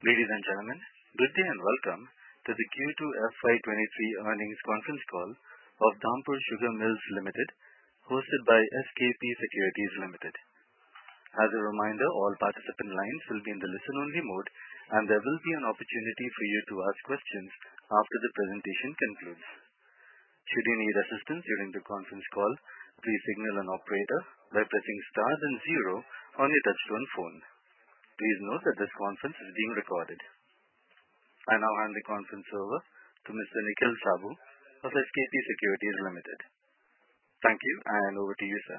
Ladies and gentlemen, good day and welcome to the Q2 FY23 earnings conference call of Dhampur Sugar Mills Limited, hosted by SKP Securities Limited. As a reminder, all participant lines will be in the listen-only mode, and there will be an opportunity for you to ask questions after the presentation concludes. Should you need assistance during the conference call, please signal an operator by pressing star then zero on your touchtone phone. Please note that this conference is being recorded. I now hand the conference over to Mr. Nikhil Saboo of SKP Securities Limited. Thank you, and over to you, sir.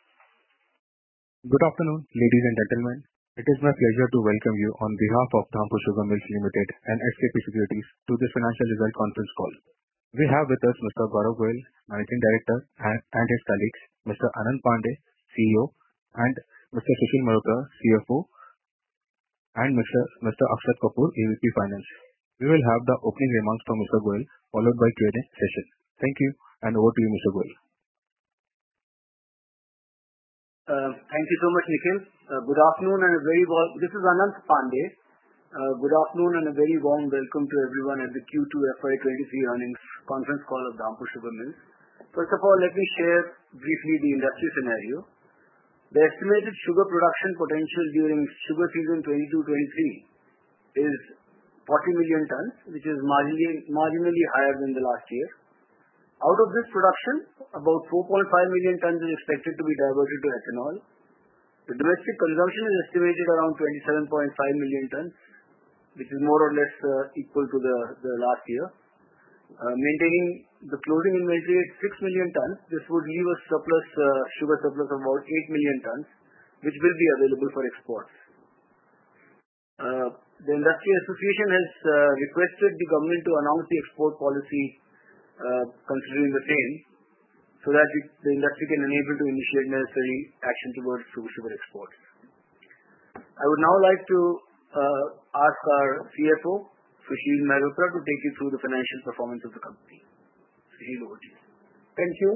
Good afternoon, ladies and gentlemen. It is my pleasure to welcome you on behalf of Dhampur Sugar Mills Limited and SKP Securities to this financial result conference call. We have with us Mr. Gaurav Goyal, Managing Director, and his colleagues, Mr. Anand Pandey, CEO, and Mr. Sushil Malhotra, CFO, and Mr. Akshat Kapoor, AVP Finance. We will have the opening remarks from Mr. Goyal, followed by Q&A session. Thank you, and over to you, Mr. Goyal. Thank you so much, Nikhil. Good afternoon and this is Anand Pandey. Good afternoon and a very warm welcome to everyone at the Q2 FY23 earnings conference call of Dhampur Sugar Mills. First of all, let me share briefly the industry scenario. The estimated sugar production potential during sugar season 22-23 is 40 million tons, which is marginally higher than the last year. Out of this production, about 4.5 million tons is expected to be diverted to ethanol. The domestic consumption is estimated around 27.5 million tons, which is more or less equal to the last year. Maintaining the closing inventory at 6 million tons, this would leave a sugar surplus of about 8 million tons, which will be available for exports. The industry association has requested the government to announce the export policy considering the same, so that the industry can enable to initiate necessary action towards sugar exports. I would now like to ask our CFO, Sushil Malhotra, to take you through the financial performance of the company. Sushil, over to you. Thank you.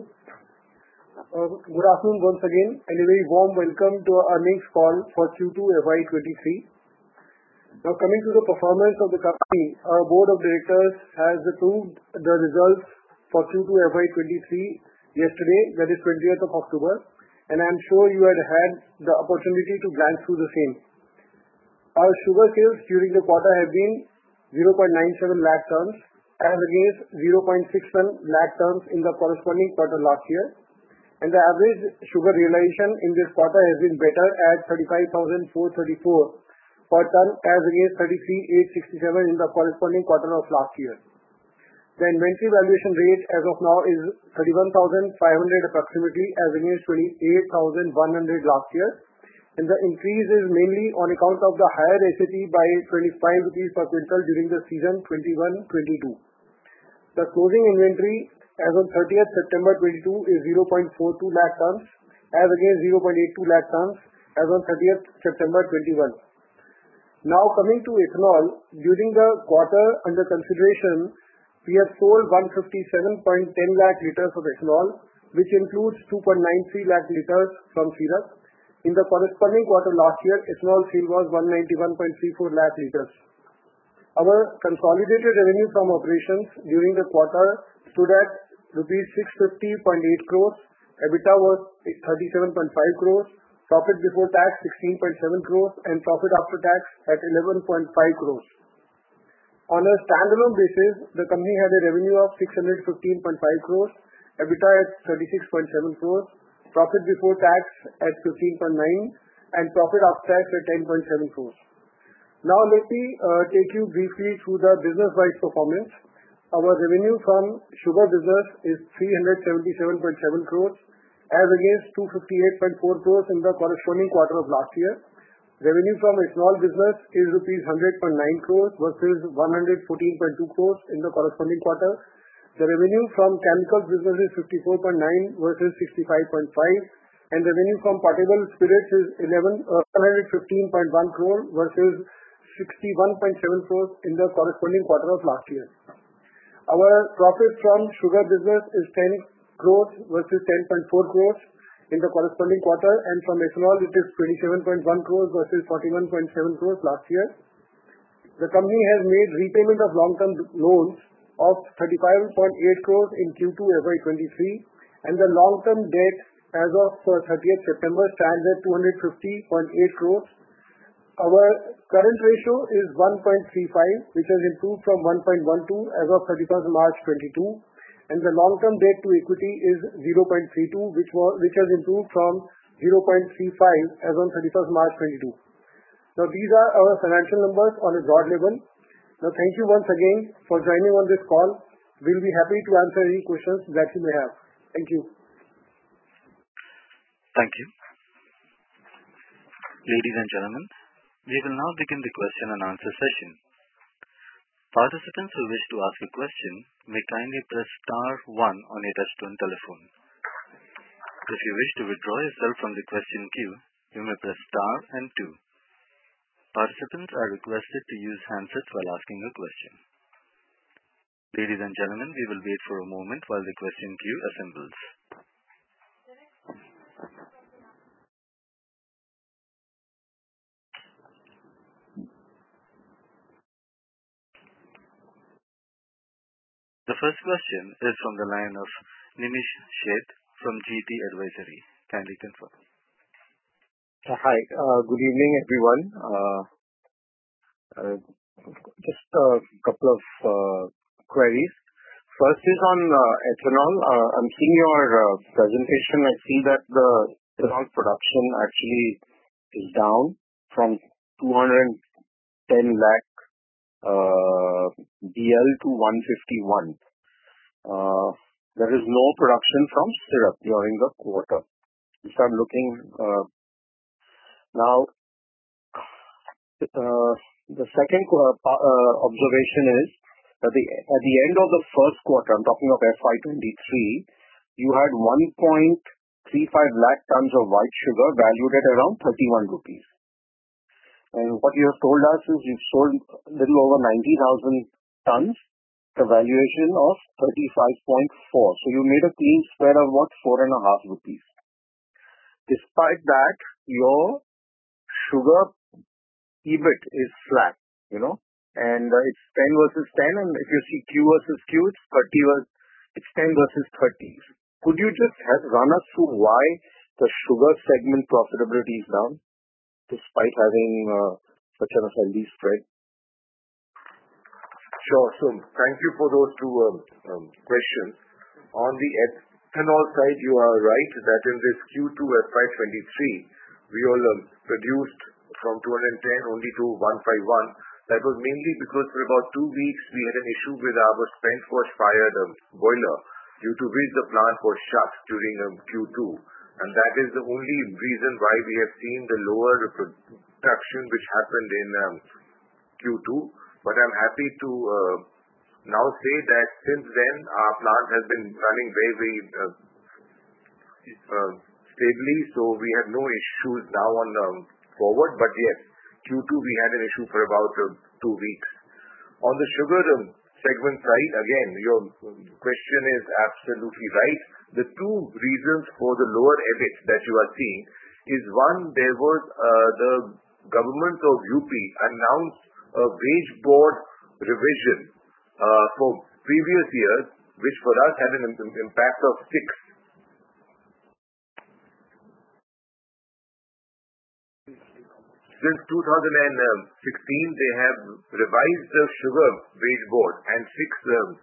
Good afternoon once again, and a very warm welcome to our earnings call for Q2 FY23. Now, coming to the performance of the company, our board of directors has approved the results for Q2 FY23 yesterday, that is 20th of October, and I am sure you had the opportunity to glance through the same. Our sugar sales during the quarter have been 0.97 lakh tons as against 0.61 lakh tons in the corresponding quarter last year, and the average sugar realization in this quarter has been better at 35,434 per ton as against 33,867 in the corresponding quarter of last year. The inventory valuation rate as of now is 31,500 approximately as against 28,100 last year, and the increase is mainly on account of the higher SAP by 25 rupees per quintal during the season 21-22. The closing inventory as on 30th September 22 is 0.42 lakh tons as against 0.82 lakh tons as on 30th September 21. Now coming to ethanol, during the quarter under consideration, we have sold 157.10 lakh liters of ethanol, which includes 2.93 lakh liters from syrup. In the corresponding quarter last year, ethanol sale was 191.34 lakh liters. Our consolidated revenue from operations during the quarter stood at rupees 650.8 crores, EBITDA was 37.5 crores, profit before tax 16.7 crores, and profit after tax at 11.5 crores. On a standalone basis, the company had a revenue of 615.5 crores, EBITDA at 36.7 crores, profit before tax at 15.9, and profit after tax at 10.7 crores. Now let me take you briefly through the business-wise performance. Our revenue from sugar business is 377.7 crores as against 258.4 crores in the corresponding quarter of last year. Revenue from ethanol business is rupees 100.9 crores versus 114.2 crores in the corresponding quarter. The revenue from chemicals business is 54.9 versus 65.5, and revenue from potable spirits is 115.1 crore versus 61.7 crores in the corresponding quarter of last year. Our profit from sugar business is 10 crores versus 10.4 crores in the corresponding quarter, and from ethanol it is 27.1 crores versus 41.7 crores last year. the company has made repayment of long-term loans of 35.8 crores in Q2 FY23, and the long-term debt as of 30th September stands at 250.8 crores. Our current ratio is 1.35, which has improved from 1.12 as of 31st March 22, and the long-term debt to equity is 0.32, which has improved from 0.35 as on 31st March 22. Now, these are our financial numbers on a broad level. Now, thank you once again for joining on this call. We'll be happy to answer any questions that you may have. Thank you. Thank you. Ladies and gentlemen, we will now begin the question and answer session. Participants who wish to ask a question may kindly press star 1 on your touchtone telephone. If you wish to withdraw yourself from the question queue, you may press star and 2. Participants are requested to use handsets while asking a question. Ladies and gentlemen, we will wait for a moment while the question queue assembles. The first question is from the line of Nimish Sheth from GT Advisory. Kindly confirm. Hi, good evening everyone. Just a couple of queries. First is on ethanol. I'm seeing your presentation. I see that the ethanol production actually is down from 210 lakh BL to 151. There is no production from syrup during the quarter. If I'm looking now, the second observation is that at the end of the first quarter, I'm talking of FY23, you had 1.35 lakh tons of white sugar valued at around 31 rupees. And what you have told us is you've sold a little over 90,000 tons, the valuation of 35.4. So you made a clean spread of what, 4.5 rupees. Despite that, your sugar EBIT is flat, and it's 10 versus 10, and if you see Q versus Q, it's 10 versus 30. Could you just run us through why the sugar segment profitability is down, despite having such a healthy spread? Sure. So thank you for those two questions. On the ethanol side, you are right that in this Q2 FY23, we all produced from 210 only to 151. That was mainly because for about 2 weeks we had an issue with our spent wash fired boiler, due to which the plant was shut during Q2. And that is the only reason why we have seen the lower production which happened in Q2. But I'm happy to now say that since then our plant has been running very, very stably, so we have no issues now on forward. But yes, Q2 we had an issue for about 2 weeks. On the sugar segment side, again, your question is absolutely right. The two reasons for the lower EBIT that you are seeing is, one, there was the government of UP announced a wage board revision for previous years, which for us had an impact of 6. Since 2016, they have revised the sugar wage board, and 6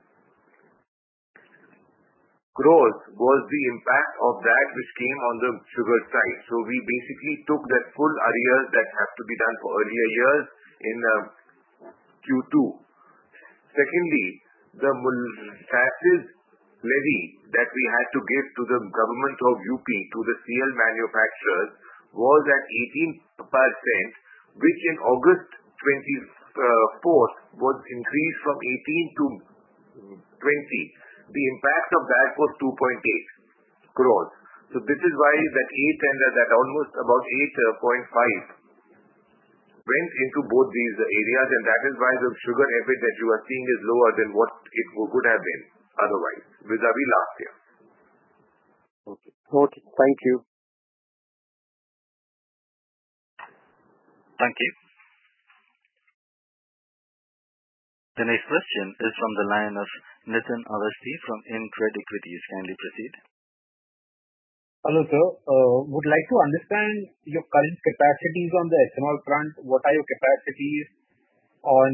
crores was the impact of that which came on the sugar side. So we basically took that full arrears that have to be done for earlier years in Q2. Secondly, the molasses levy that we had to give to the government of UP, to the CL manufacturers, was at 18%, which in August 24th was increased from 18 to 20. The impact of that was 2.8 crores. So this is why that 8 and that almost about 8.5 went into both these areas, and that is why the sugar EBIT that you are seeing is lower than what it could have been otherwise, vis-a-vis last year. Okay. Thank you. Thank you. The next question is from the line of Nitin Awasthi from InCred Equities. Kindly proceed. Hello, sir. Would like to understand your current capacities on the ethanol front. What are your capacities on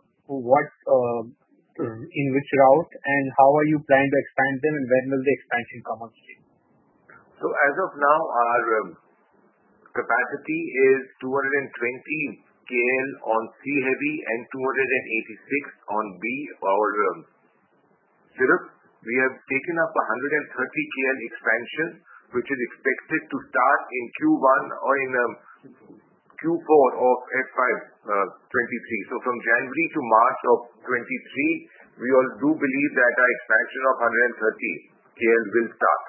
in which route, and how are you planning to expand them, and when will the expansion come on stream? So as of now, our capacity is 220 KL on C heavy and 286 on B or syrup. We have taken up a 130 KL expansion, which is expected to start in Q1 or in Q4 of FY23. So from January to March of 23, we all do believe that our expansion of 130 KL will start.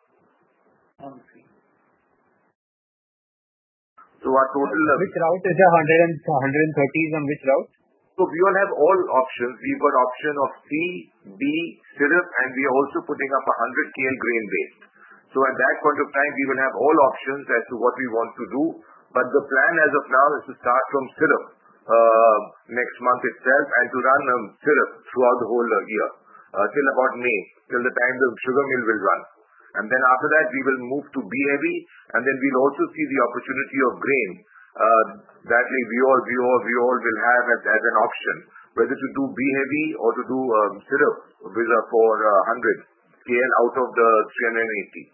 So our total... Which route is the 130s on which route? So we all have all options. We've got option of C, B, syrup, and we are also putting up 100 KL grain based. So at that point of time, we will have all options as to what we want to do. But the plan as of now is to start from syrup next month itself and to run syrup throughout the whole year till about May, till the time the sugar mill will run. And then after that, we will move to B heavy, and then we'll also see the opportunity of grain that we all will have as an option, whether to do B heavy or to do syrup for 100 KL out of the 380.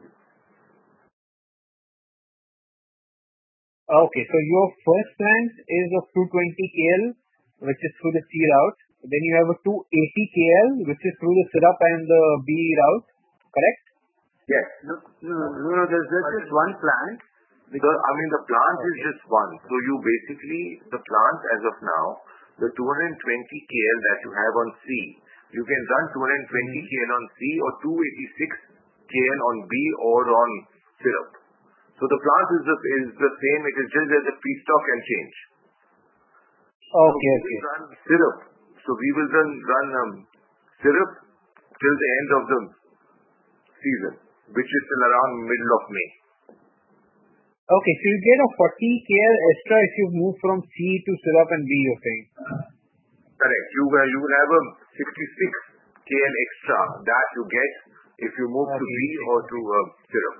Okay, so your first plant is of 220 KL, which is through the C route. Then you have a 280 KL, which is through the syrup and the B route, correct? Yes. No, there's just one plant. Because, the plant is just one. So you basically, the plant as of now, the 220 KL that you have on C, you can run 220 KL on C or 286 KL on B or on syrup. So the plant is the same. It is just that the feedstock can change. Okay. We will run syrup. So we will run syrup till the end of the season, which is till around middle of May. Okay, so you get a 40 KL extra if you move from C to syrup and B, you're saying? Correct. You will have a 66 KL extra that you get if you move to B or to syrup.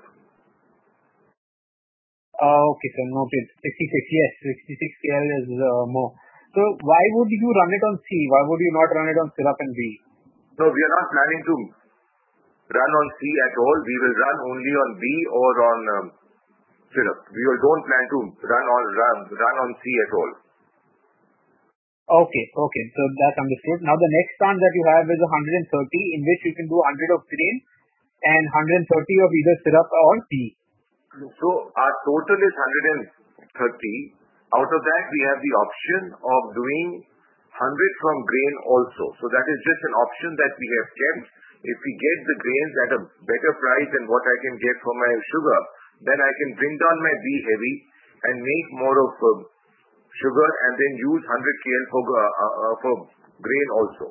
Okay, so noted. 66, yes, 66 KL is more. So why would you run it on C? Why would you not run it on syrup and B? No, we are not planning to run on C at all. We will run only on B or on syrup. We don't plan to run on C at all. Okay, so that's understood. Now the next plant that you have is 130, in which you can do 100 of grain and 130 of either syrup or tea. So our total is 130. Out of that, we have the option of doing 100 from grain also. So that is just an option that we have kept. If we get the grains at a better price than what I can get for my sugar, then I can bring down my B heavy and make more of sugar and then use 100 KL for grain also.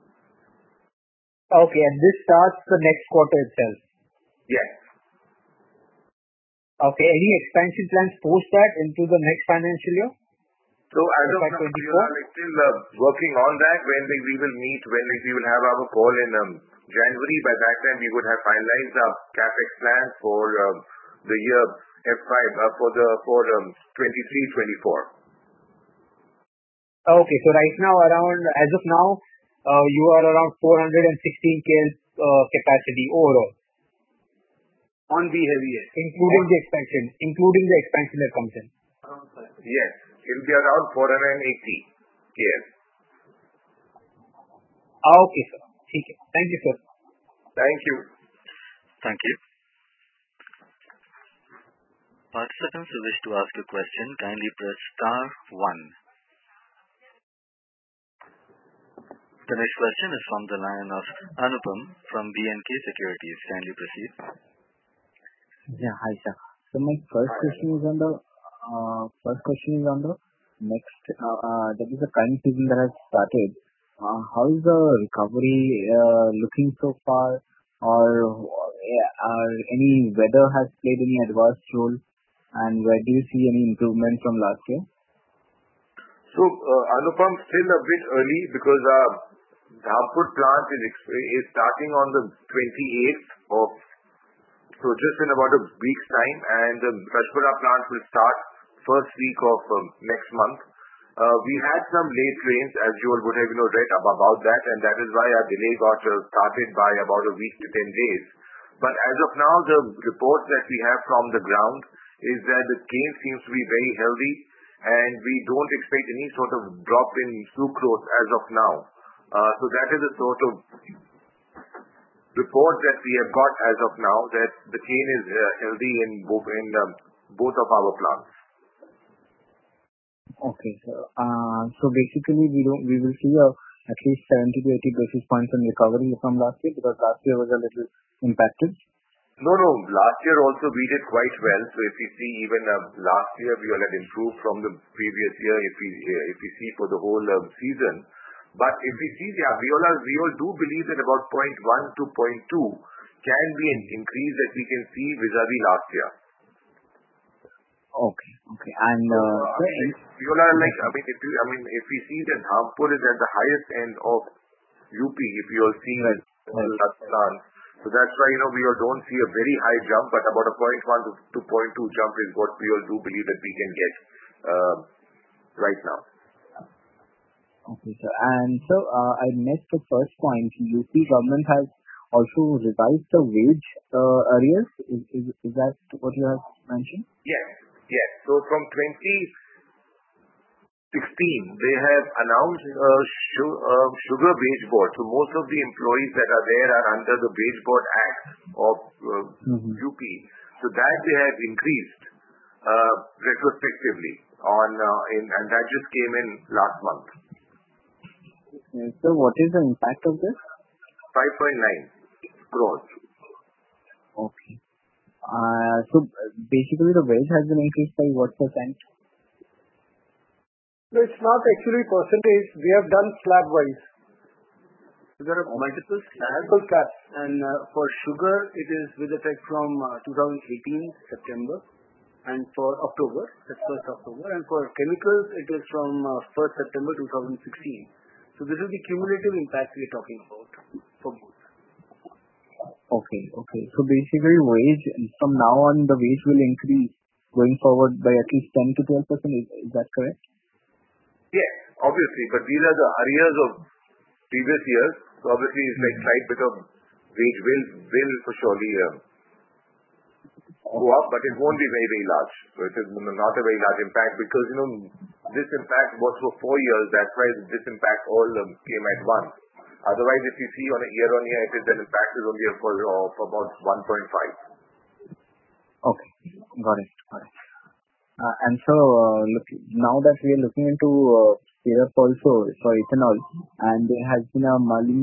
Okay, and this starts the next quarter itself? Yes. Okay, any expansion plans post that into the next financial year? So as of now, we are still working on that. When we will meet, when we will have our call in January, by that time we would have finalized our capex plans for the year F5 for 23-24. Okay, so right now as of now, you are around 416 KL capacity overall. On B heavy, yes. Including the expansion that comes in. Yes, it will be around 480 KL. Okay, sir. Thank you, sir. Thank you. Thank you. Participants who wish to ask a question, kindly press star 1. The next question is from the line of Anupam from B&K Securities. Kindly proceed. Yeah, hi sir. So my first question is on the next, that is the current season that has started. How is the recovery looking so far, or any weather has played any adverse role, and where do you see any improvement from last year? So Anupam, still a bit early because our Dhampur plant is starting on the 28th of, so just in about a week's time, and the Rajpura plant will start first week of next month. We had some late rains, as you all would have read about that, and that is why our delay got started by about a week to 10 days. But as of now, the reports that we have from the ground is that the cane seems to be very healthy, and we don't expect any sort of drop in sucrose as of now. So that is the sort of report that we have got as of now, that the cane is healthy in both of our plants. Okay, sir. So basically, we will see at least 70 to 80 basis points in recovery from last year, because last year was a little impacted. No. Last year also we did quite well. So if you see, even last year we all had improved from the previous year. If we see for the whole season, but if we see, we all do believe that about 0.1 to 0.2 can be an increase that we can see vis-a-vis last year. Okay. And we all are like, if we see that Dhampur is at the highest end of UP, if you all see that plant, so that's why we all don't see a very high jump, but about a 0.1 to 0.2 jump is what we all do believe that we can get right now. Okay, sir. And so I missed the first point. UP government has also revised the wage arrears. Is that what you have mentioned? Yes. So from 2016, they have announced a sugar wage board. So most of the employees that are there are under the Wage Board Act of UP. So that they have increased retrospectively and that just came in last month. So what is the impact of this? 5.9 crores. Okay. So basically the wage has been increased by what percent? No, it's not actually percentage. We have done slab-wise. There are multiple slabs. And for sugar, it is with effect from 2018 September, and for October, that's 1st October. And for chemicals, it is from 1st September 2016. So this is the cumulative impact we are talking about for both. Okay. So basically wage, from now on, the wage will increase going forward by at least 10 to 12%. Is that correct? Yes, obviously. But these are the arrears of previous years. So obviously, it's like slight bit of wage will for surely go up, but it won't be very, very large. So it is not a very large impact, because this impact was for 4 years. That's why this impact all came at once. Otherwise, if you see on a year-on-year, the impact is only for about 1.5. Okay, got it. And so now that we are looking into syrup also for ethanol, and there has been a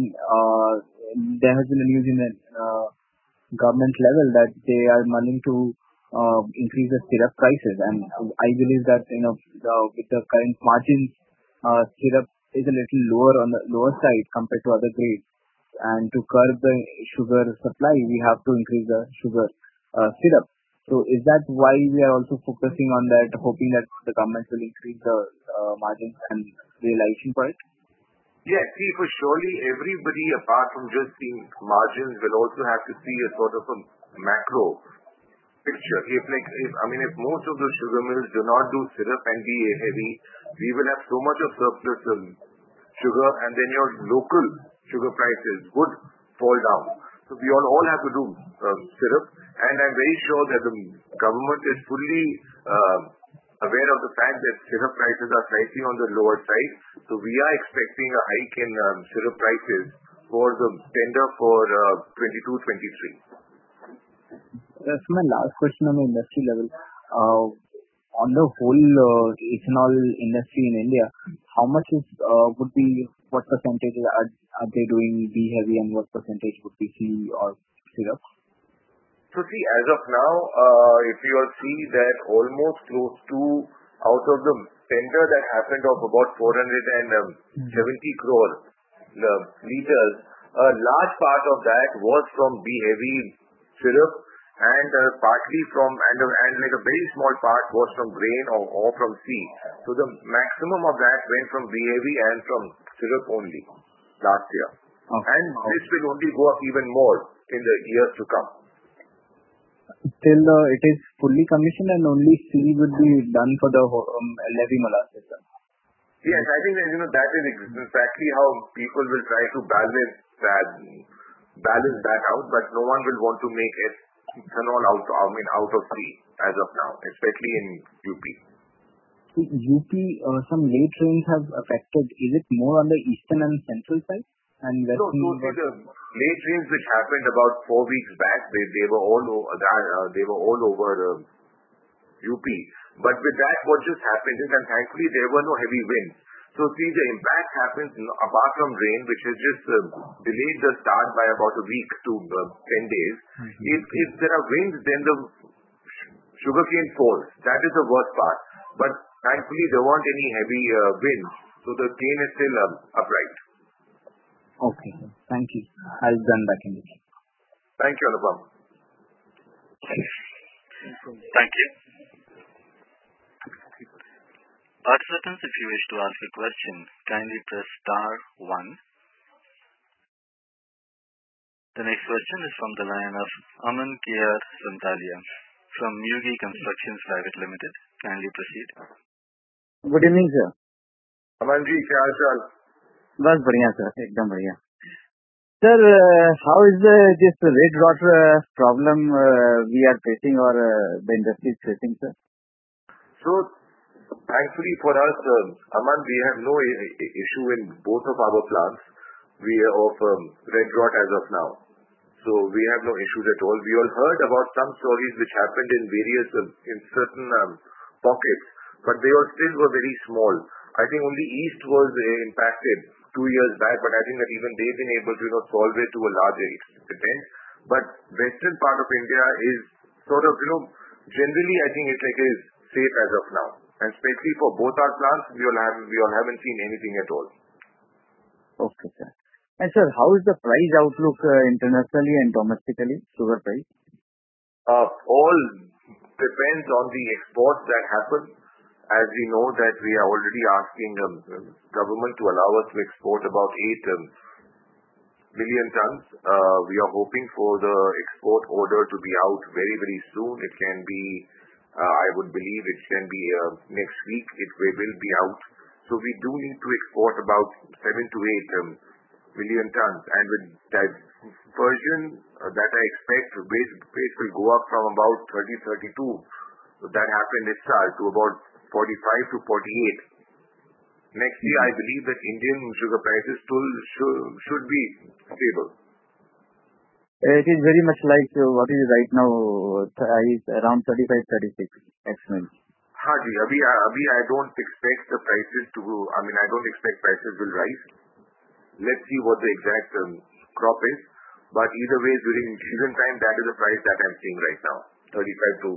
news in the government level that they are mulling to increase the syrup prices, and I believe that with the current margins, syrup is a little lower on the lower side compared to other grades, and to curb the sugar supply, we have to increase the sugar syrup. So is that why we are also focusing on that, hoping that the government will increase the margins and realization for it? Yes, see, for surely everybody, apart from just seeing margins, will also have to see a sort of a macro picture. If most of the sugar mills do not do syrup and be heavy, we will have so much of surplus sugar, and then your local sugar prices would fall down. So we all have to do syrup, and I'm very sure that the government is fully aware of the fact that syrup prices are slightly on the lower side. So we are expecting a hike in syrup prices for the tender for 22-23. That's my last question on the industry level. On the whole ethanol industry in India, how much what percentage are they doing B heavy, and what percentage would be C or syrup? So see, as of now, if you all see that almost close to, out of the tender that happened of about 470 crore liters, a large part of that was from B heavy syrup, and partly from and like a very small part was from grain or from seed. So the maximum of that went from BAV and from syrup only last year. And this will only go up even more in the years to come. Till it is fully commissioned and only C would be done for the levy molasses. Yes, I think that, that is exactly how people will try to balance that out, but no one will want to make ethanol out of C as of now, especially in UP. UP, some late rains have affected. Is it more on the eastern and central side? And no, so the late rains which happened about 4 weeks back, they were all over UP. But with that, what just happened is, and thankfully there were no heavy winds. So see, the impact happens apart from rain, which has just delayed the start by about a week to 10 days. If there are winds, then the sugarcane falls. That is the worst part. But thankfully there weren't any heavy winds, so the cane is still upright. Okay, thank you. I'll turn back in. Thank you, Anupam. Thank you. Participants, if you wish to ask a question, kindly press *1. The next question is from the line of Aman K.R. Santalia from Mugi Constructions Private Limited. Kindly proceed. Good evening, sir. Aman ji, kya haal chal? बस बढ़िया sir, एकदम बढ़िया. Sir, how is this red rot problem we are facing or the industry is facing, sir? So, thankfully for us, Aman, we have no issue in both of our plants. We are of red rot as of now. So we have no issues at all. We all heard about some stories which happened in certain pockets, but they all still were very small. I think only East was impacted 2 years back, but I think that even they've been able to solve it to a larger extent. But western part of India is sort of, generally I think it is safe as of now. And especially for both our plants, we all haven't seen anything at all. Okay, sir. And sir, how is the price outlook internationally and domestically, sugar price? All depends on the exports that happen. As we know that we are already asking government to allow us to export about 8 million tons. We are hoping for the export order to be out very, very soon. It can be, I would believe it can be next week. It will be out. So we do need to export about 7 to 8 million tons. And with that version that I expect, weight will go up from about 30, 32. So that happened itself to about 45 to 48. Next year, I believe that Indian sugar prices should be stable. It is very much like what is right now, around 35, 36 excellent. Haji, I don't expect the prices to go. I don't expect prices will rise. Let's see what the exact crop is. But either way, during season time, that is the price that I'm seeing right now, 35 to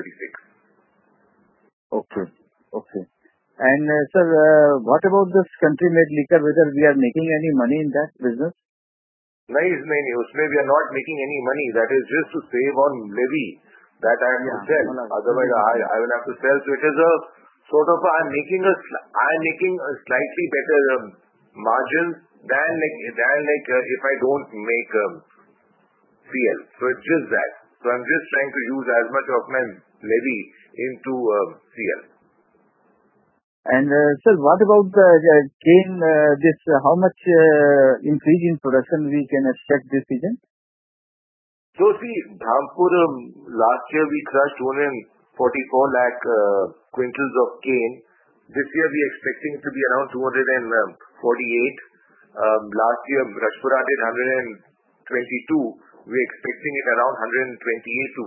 36. Okay. And sir, what about this country-made liquor? Whether we are making any money in that business? No, usme we are not making any money. That is just to save on levy that I have to sell. Otherwise, I will have to sell. So it is a sort of I'm making a slightly better margins than if I don't make CL. So it's just that. So I'm just trying to use as much of my levy into CL. And sir, what about the cane? How much increase in production we can expect this season? So see, Dhampur last year we crushed 244 lakh quintals of cane. This year we are expecting it to be around 248. Last year Rajpura did 122. We are expecting it around 128 to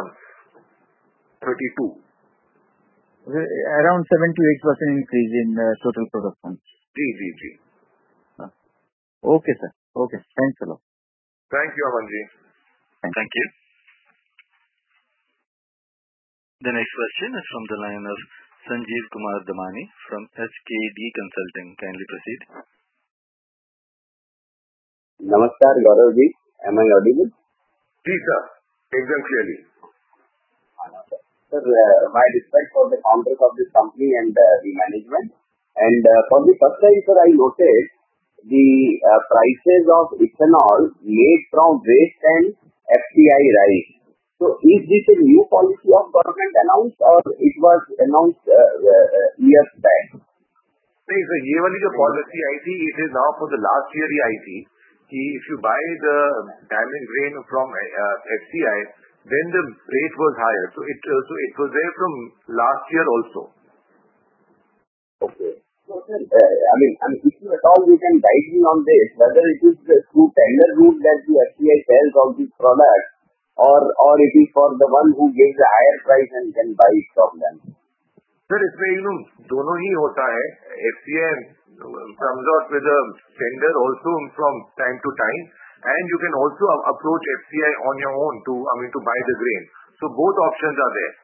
132. Around 7 to 8% increase in total production. Ji. Okay, sir. Okay. Thanks a lot. Thank you, Amanji. Thank you. The next question is from the line of Sanjeev Kumar Damani from SKD Consulting. Kindly proceed. Namaskar, Gaurav ji. Am I audible? Ji, sir. clearly. Sir, my respect for the founders of this company and the management. And for the first time, sir, I noticed the prices of ethanol made from waste and FCI rise. So is this a new policy of government announced or it was announced years back? नहीं sir, ये वाली जो policy आई थी, it is now for the last year ही आई थी कि if you buy the damaged grain from FCI, then the rate was higher. So it was there from last year also. Okay. So sir, if you at all you can guide me on this, whether it is through tender route that the FCI sells all these products, or it is for the one who gives a higher price and can buy it from them. Sir, इसमें दोनों ही होता है. FCI comes out with a tender also from time to time, and you can also approach FCI on your own to buy the grain. So both options are there.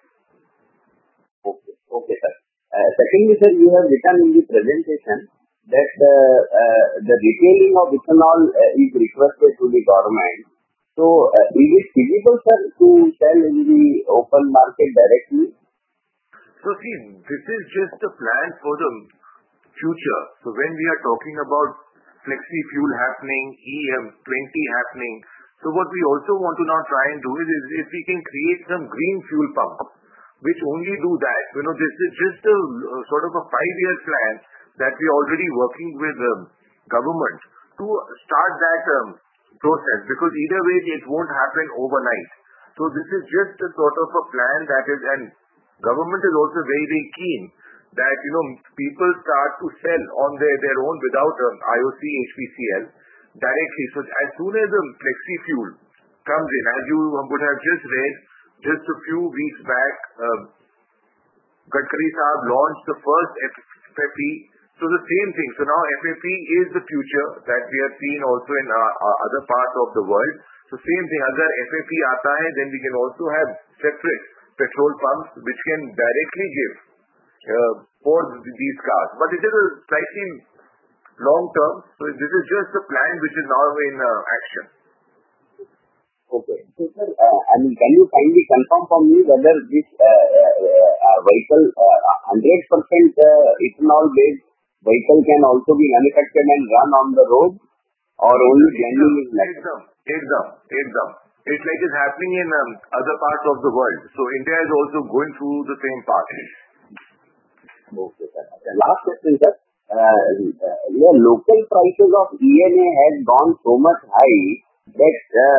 Okay, sir. Secondly, sir, you have written in the presentation that the retailing of ethanol is requested to the government. So, is it feasible, sir, to sell in the open market directly? So, see, this is just a plan for the future. So, when we are talking about flexi fuel happening, E20 happening, so what we also want to now try and do is if we can create some green fuel pumps, which only do that. This is just a sort of a 5-year plan that we are already working with government to start that process, because either way it won't happen overnight. So this is just a sort of a plan that is, and government is also very, very keen that people start to sell on their own without IOC, HPCL directly. So as soon as the flexi fuel comes in, as you would have just read, just a few weeks back, Gadkari Sahab launched the first FFP. So the same thing. So now FFP is the future that we have seen also in other parts of the world. So same thing. Agar FFP aata hai, then we can also have separate petrol pumps which can directly give for these cars. But it is a slightly long term. So this is just a plan which is now in action. Okay. So sir, can you kindly confirm for me whether this vehicle, 100% ethanol based vehicle can also be manufactured and run on the road, or only blending is necessary? Ekdam. It's like it's happening in other parts of the world. So India is also going through the same path. Okay, sir. Last question, sir. Your local prices of ENA has gone so much high that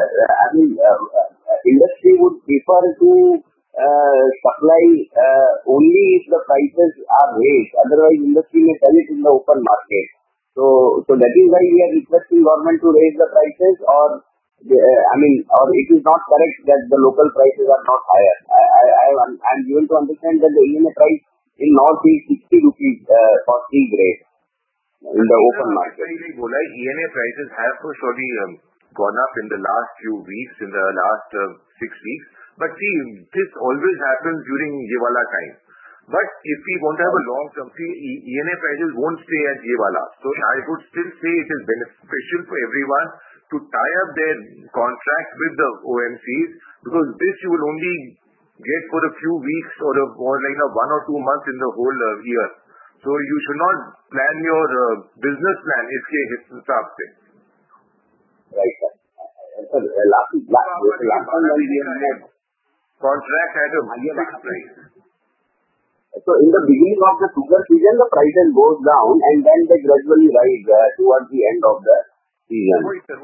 industry would prefer to supply only if the prices are raised. Otherwise, industry may sell it in the open market. So that is why we are requesting government to raise the prices, or it is not correct that the local prices are not higher. I am given to understand that the ENA price in North is 60 rupees for C grade in the open market. ENA prices have for surely gone up in the last few weeks, in the last 6 weeks. But see, this always happens during Yevala time. But if we want to have a long term, ENA prices won't stay at Yevala. So I would still say it is beneficial for everyone to tie up their contract with the OMCs, because this you will only get for a few weeks or like 1 or 2 months in the whole year. So you should not plan your business plan इसके हिसाब से. Right, sir. Sir, last one when we had contract at a fixed price. So in the beginning of the sugar season, the prices goes down and then they gradually rise towards the end of the season.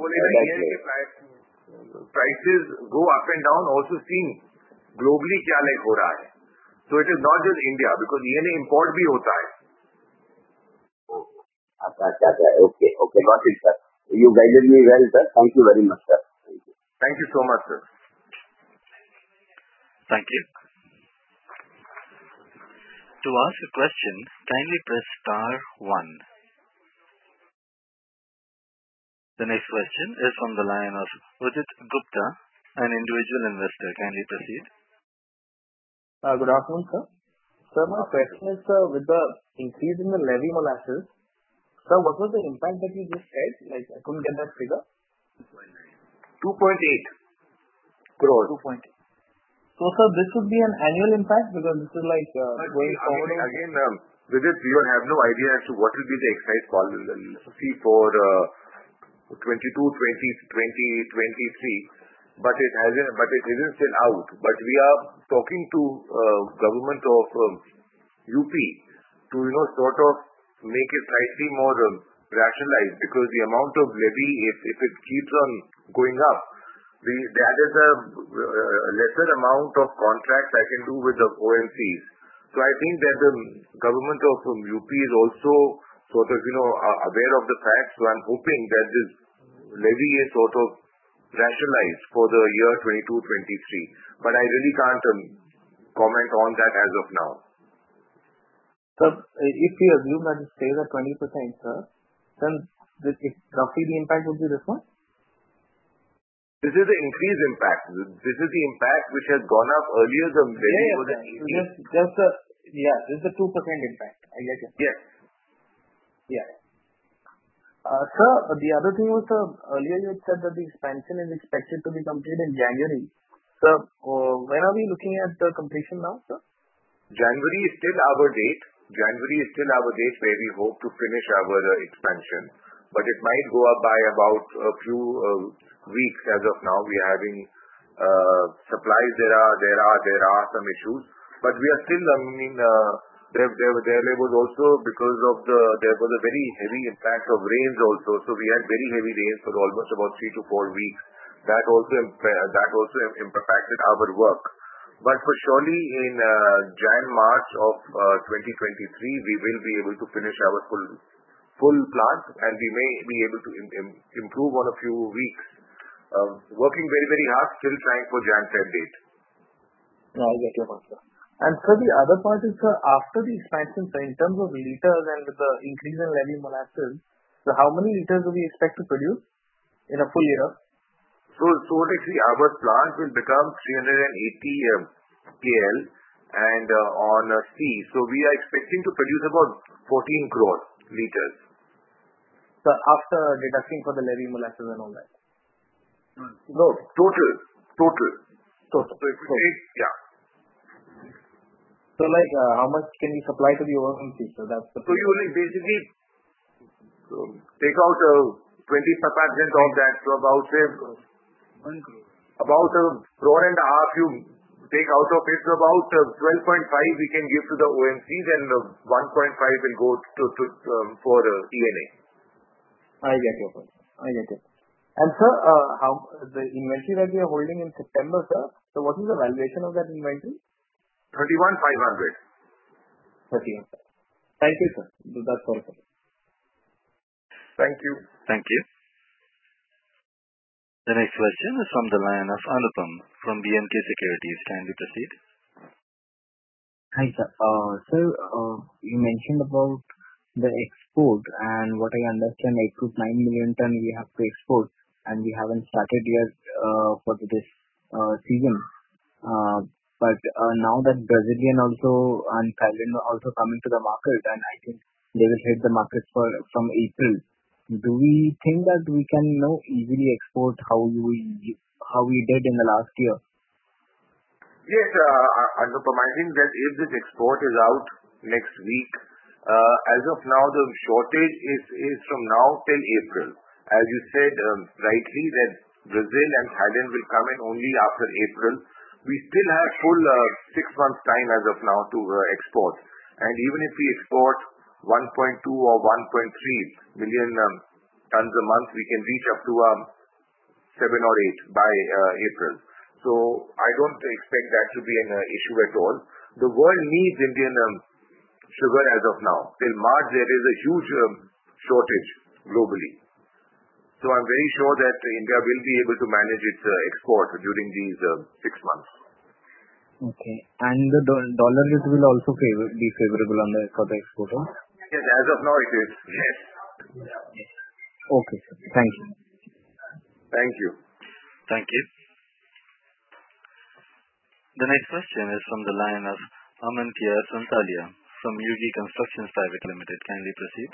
Prices go up and down, also seeing globally क्या like हो रहा है. So it is not just India, because ENA import भी होता है. Okay, got it, sir. You guided me well, sir. Thank you very much, sir. Thank you so much, sir. Thank you. To ask a question, kindly press *1. The next question is from the line of Udit Gupta, an individual investor. Kindly proceed. Good afternoon, sir. Sir, my question is, with the increase in the levy molasses, sir, what was the impact that you just said? Like, I couldn't get that figure. 2.8. crores. 2.8. So, sir, this would be an annual impact because this is like going forward. Again, with it, we don't have no idea as to what will be the excise policy for 22, 20, 2023, but it isn't still out. But we are talking to government of UP to sort of make it slightly more rationalized, because the amount of levy, if it keeps on going up, that is a lesser amount of contracts I can do with the OMCs. So I think that the government of UP is also sort of aware of the fact. So I'm hoping that this levy is sort of rationalized for the year 22-23. But I really can't comment on that as of now. Sir, if we assume that it stays at 20%, sir, then roughly the impact would be this one? This is the increased impact. This is the impact which has gone up earlier. The levy was at 18. This is the 2% impact. I get it. Yes. Yeah. Sir, the other thing was, earlier you had said that the expansion is expected to be completed in January. Sir, when are we looking at the completion now, sir? January is still our date. January is still our date where we hope to finish our expansion. But it might go up by about a few weeks as of now. We are having supplies. There are some issues. But we are still, there was also, because of there was a very heavy impact of rains also. So we had very heavy rains for almost about 3 to 4 weeks. That also impacted our work. But for surely in March of 2023, we will be able to finish our full plant, and we may be able to improve on a few weeks. Working very, very hard, still trying for Feb date. I get your point, sir. And sir, the other part is, sir, after the expansion, sir, in terms of liters and with the increase in levy molasses, so how many liters do we expect to produce in a full year? So actually our plant will become 380 KL and on C. So we are expecting to produce about 14 crore liters. So after deducting for the levy molasses and all that? No, total. So if you take, So like how much can we supply to the OMC? So that's the. So you will basically take out 20% of that, so about say 1 crore. About a crore and a half you take out of it, so about 12.5 we can give to the OMCs, and 1.5 will go for ENA. I get your point. And sir, how the inventory that we are holding in September, sir, so what is the valuation of that inventory? 31,500. 31. Thank you, sir. That's all, sir. Thank you. Thank you. The next question is from the line of Anupam from B&K Securities. Kindly proceed. Hi, sir. Sir, you mentioned about the export, and what I understand, 8 to 9 million ton we have to export, and we haven't started yet for this season. But now that Brazilian also and Thailand also coming to the market, and I think they will hit the markets from April. Do we think that we can now easily export how we did in the last year? Yes, Anupam, I think that if this export is out next week, as of now the shortage is from now till April. As you said rightly, that Brazil and Thailand will come in only after April. We still have full 6 months time as of now to export. And even if we export 1.2 or 1.3 million tons a month, we can reach up to 7 or 8 by April. So I don't expect that to be an issue at all. The world needs Indian sugar as of now. Till March there is a huge shortage globally. So I'm very sure that India will be able to manage its export during these 6 months. Okay. And the dollar rate will also be favorable for the exporter? Yes, as of now it is. Yes. Okay, sir. Thank you. Thank you. Thank you. The next question is from the line of Amantia Santalia from UG Constructions Private Limited. Kindly proceed.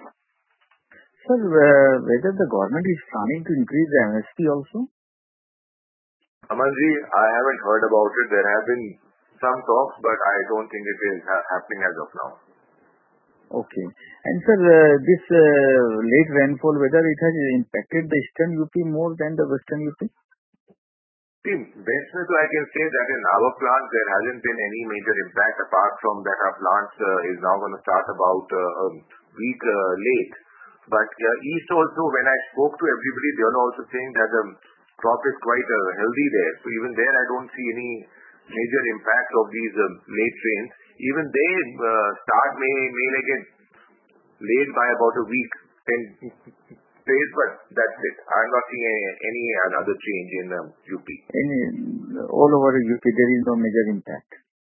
Sir, whether the government is planning to increase the MSP also? Amanji, I haven't heard about it. There have been some talks, but I don't think it is happening as of now. Okay. And sir, this late rainfall, whether it has impacted the eastern UP more than the western UP? See, basically, I can say that in our plants, there hasn't been any major impact apart from that our plants is now going to start about a week late. But east also, when I spoke to everybody, they are also saying that the crop is quite healthy there. So even there, I don't see any major impact of these late rains. Even they may get late by about a week, 10 days, but that's it. I'm not seeing any other change in UP. All over UP, there is no major impact.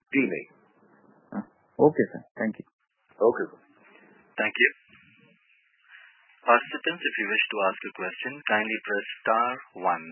Okay, sir. Thank you. Okay. Thank you. Participants, if you wish to ask a question, kindly press *1.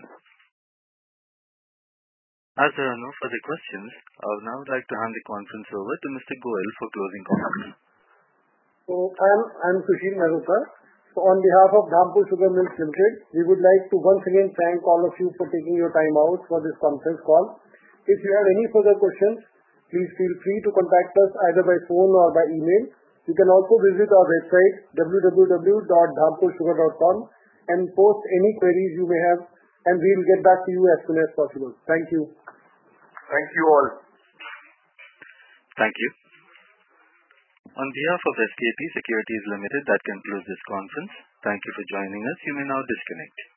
As there are no further questions, I would now like to hand the conference over to Mr. Goel for closing comments. So I'm Sushil Mehrotra. So on behalf of Dhampur Sugar Mills Limited, we would like to once again thank all of you for taking your time out for this conference call. If you have any further questions, please feel free to contact us either by phone or by email. You can also visit our website www.dhampursugar.com and post any queries you may have, and we'll get back to you as soon as possible. Thank you. Thank you all. Thank you. On behalf of SKP Securities Limited, that concludes this conference. Thank you for joining us. You may now disconnect.